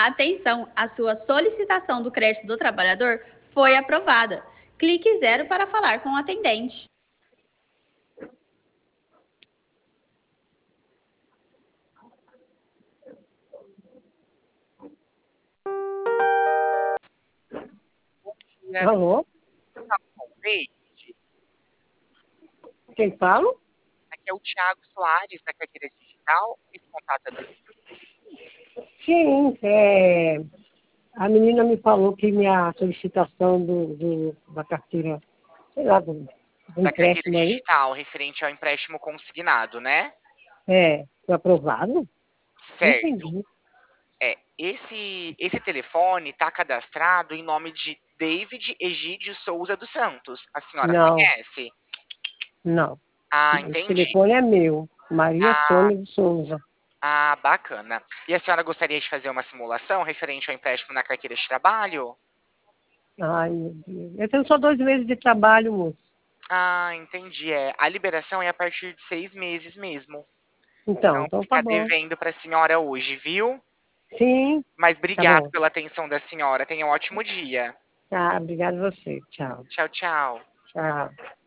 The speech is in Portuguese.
Atenção, a sua solicitação do crédito do trabalhador foi aprovada. Clique 0 para falar com o atendente. Alô? Quem fala? Aqui é o Thiago Soares, da Carteira Digital. Esse contato é do... Sim, a menina me falou que minha solicitação da carteira, sei lá, do Da Carteira empréstimo aí, Digital, referente ao empréstimo consignado, né? foi aprovado? Não Certo. entendi. Esse telefone está cadastrado em nome de David Egídio Souza dos Santos. A senhora Não, conhece? não. Ah, Esse entendi. telefone é meu, Maria Ah, Sônia de Souza. bacana. E a senhora gostaria de fazer uma simulação referente ao empréstimo na carteira de trabalho? Ai, meu Deus. Eu tenho só 2 meses de trabalho, moço. Ah, entendi. A liberação é a partir de 6 meses mesmo. Então, Então então tá fica bom. devendo para a senhora hoje, viu? Sim, Mas tá obrigado bom. pela atenção da senhora. Tenha um ótimo dia. Tá, obrigado a você. Tchau. Tchau, tchau. Tchau.